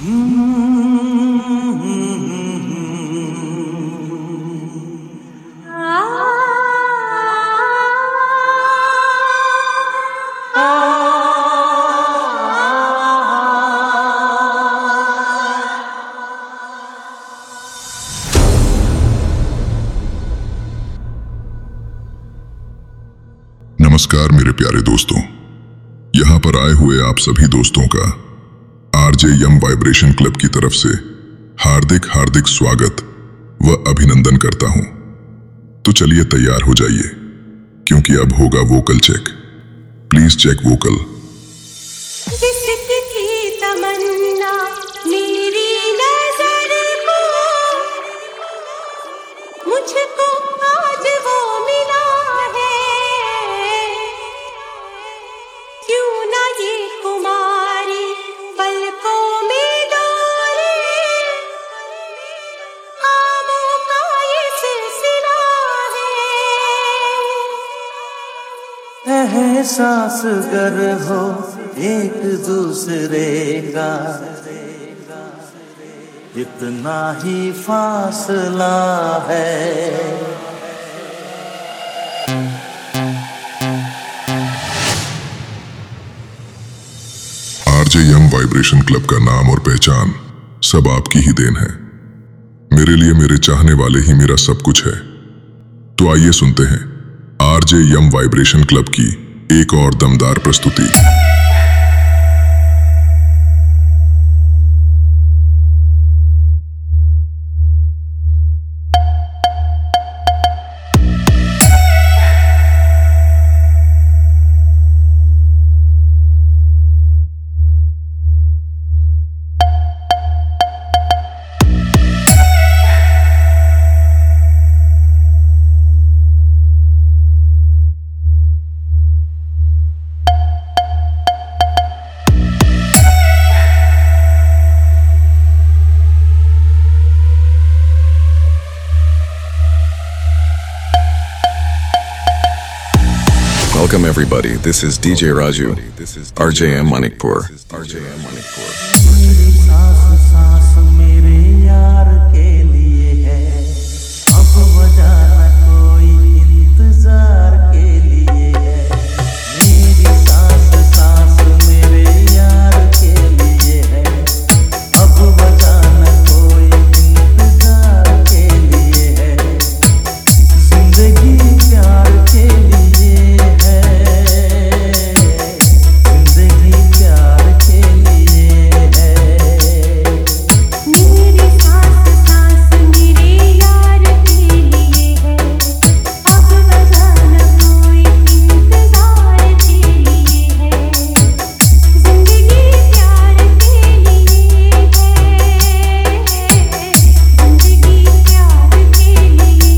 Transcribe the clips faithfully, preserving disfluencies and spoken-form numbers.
नमस्कार मेरे प्यारे दोस्तों, यहाँ पर आए हुए आप सभी दोस्तों का आरजे यम वाइब्रेशन क्लब की तरफ से हार्दिक हार्दिक स्वागत व अभिनंदन करता हूँ। तो चलिए तैयार हो जाइए, क्योंकि अब होगा vocal check. Please check vocal. जिसकी थी तमन्ना मेरी नजर को, मुझको आज वो मिला है। क्यों ना ये कुमारी पलकों में डोले, ख्वाबों का ये सिलसिला है। एहसास गर हो एक दूसरे का, इतना ही फासला है। आरजे यम वाइब्रेशन क्लब का नाम और पहचान सब आपकी ही देन है। मेरे लिए मेरे चाहने वाले ही मेरा सब कुछ है। तो आइए सुनते हैं आरजे यम वाइब्रेशन क्लब की एक और दमदार प्रस्तुति। Welcome everybody, this is D J Raju, R J M Manikpur. R J M Manikpur. मेरी सांस सांस मेरे यार के लिए है, अब वजह न कोई इंतजार के लिए है। मेरी सांस सांस मेरे यार के लिए है, अब वजह न कोई इंतजार के लिए है। जिंदगी प्यार के लिए है, जिंदगी प्यार के लिए है। मेरी सांस सांस मेरे यार के लिए है, अब वजह न कोई इंतजार के लिए है। जिंदगी प्यार के लिए है, जिंदगी प्यार के लिए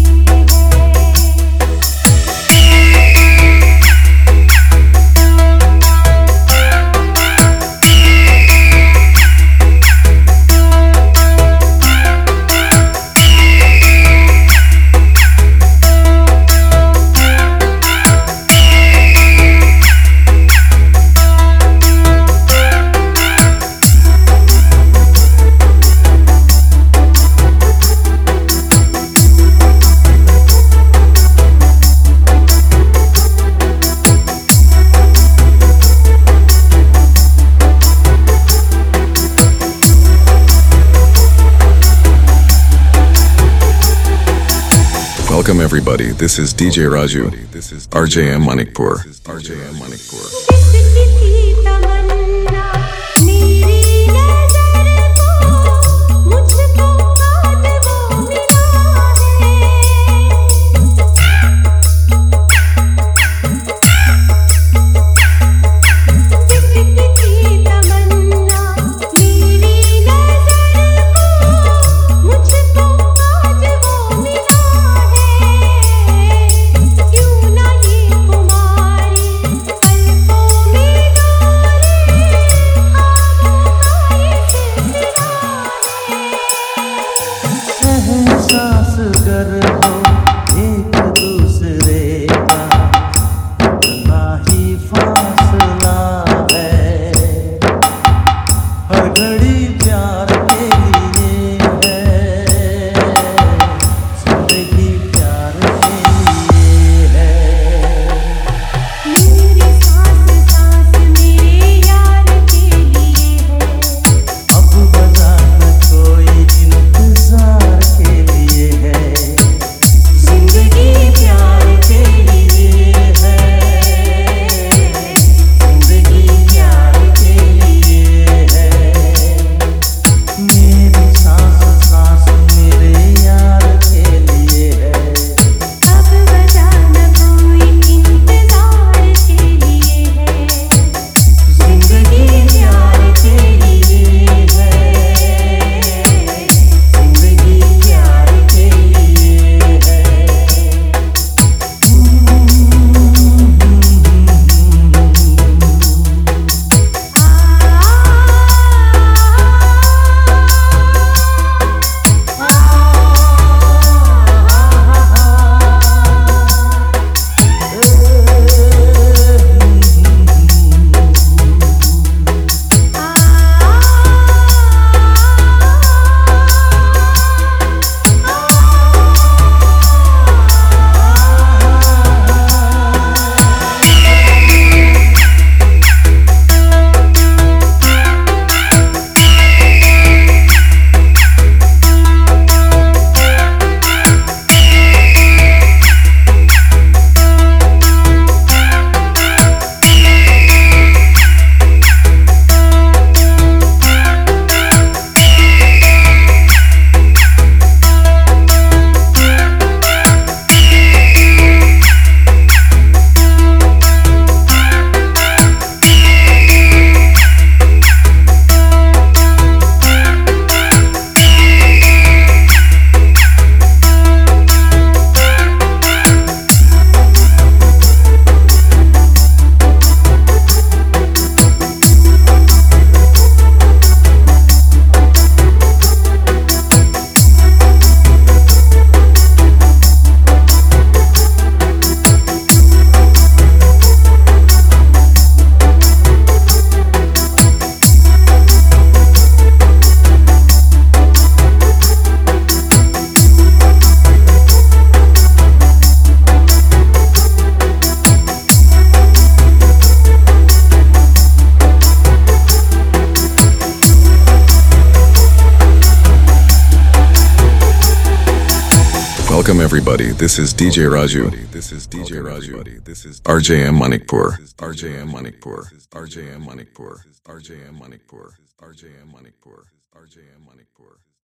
Welcome everybody, this is D J Raju, R J M Manikpur. R J M Manikpur. जिसकी थी तमन्ना मेरी नजर को, मुझको आज वो मिला है। जिसकी थी तमन्ना मेरी नजर को, मुझको आज वो मिला है। क्यों ना ये कुमारी पलकों में डोले, ख्वाबों का ये सिलसिला है। एहसास गर हो एक दूसरे का, इतना ही फासला है। हर घड़ी प्यार Welcome everybody. This is D J Raju. This is D J Raju. This is R J M Manikpur. R J M Manikpur. R J M Manikpur. R J M Manikpur. R J M Manikpur. R J M Manikpur.